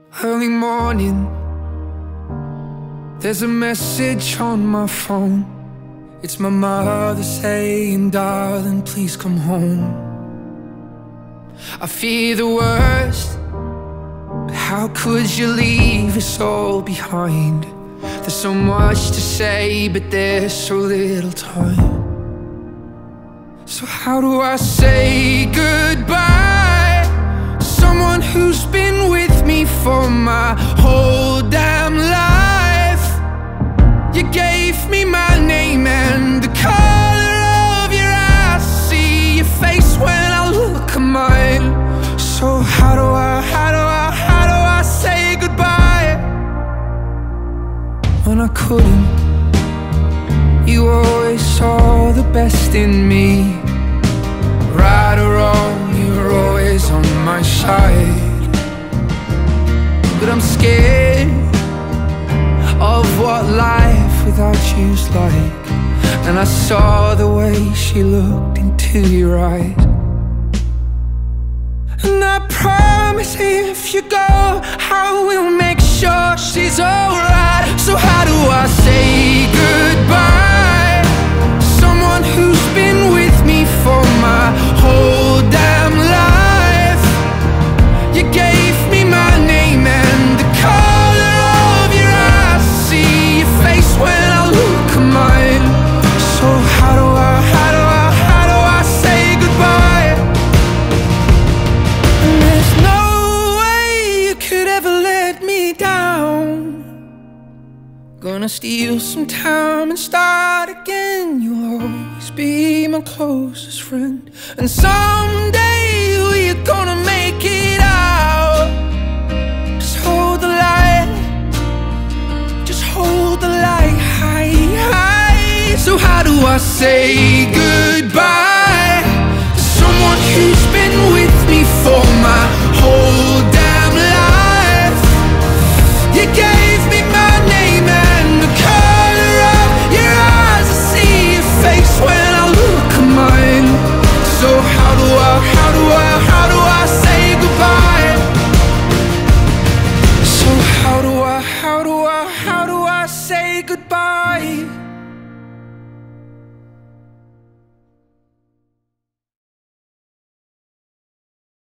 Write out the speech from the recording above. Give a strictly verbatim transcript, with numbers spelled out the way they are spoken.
Early morning, there's a message on my phone. It's my mother saying, darling, please come home. I fear the worst, but how could you leave us all behind? There's so much to say, but there's so little time. So how do I say goodbye to someone who's been with me for my whole damn life? You gave me my name and the color of your eyes. See your face when I look at mine. So how do I, how do I, how do I say goodbye when I couldn't? You always saw the best in me. Right or wrong, you were always on my side. But I'm scared of what life without you's like. And I saw the way she looked into your eyes. And I promise if you go, I will make sure she's alright. So how do I say goodbye to someone who's been with me for my whole damn life? You gave me my name and the color of your eyes. See your face when I look at mine. So how do I, how do I, how do I say goodbye? And there's no way you could ever let me down. Gonna steal some time and start again. You'll always be my closest friend. And someday we're gonna make it out. Just hold the light, just hold the light high, high. So how do I say goodbye